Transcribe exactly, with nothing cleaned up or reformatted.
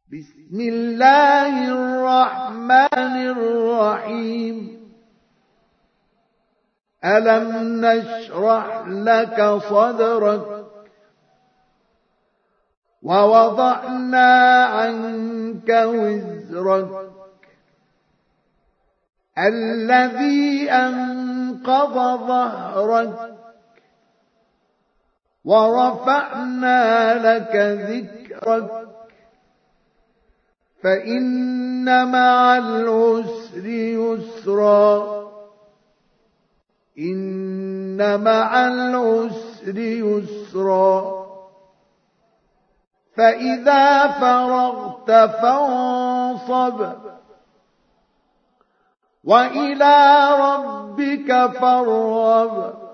بسم الله الرحمن الرحيم ألم نشرح لك صدرك ووضعنا عنك وزرك الذي أنقض ظهرك ورفعنا لك ذكرك فإن مع العسر يسرا إن مع العسر يسرا فإذا فرغت فانصب وإلى ربك فارغب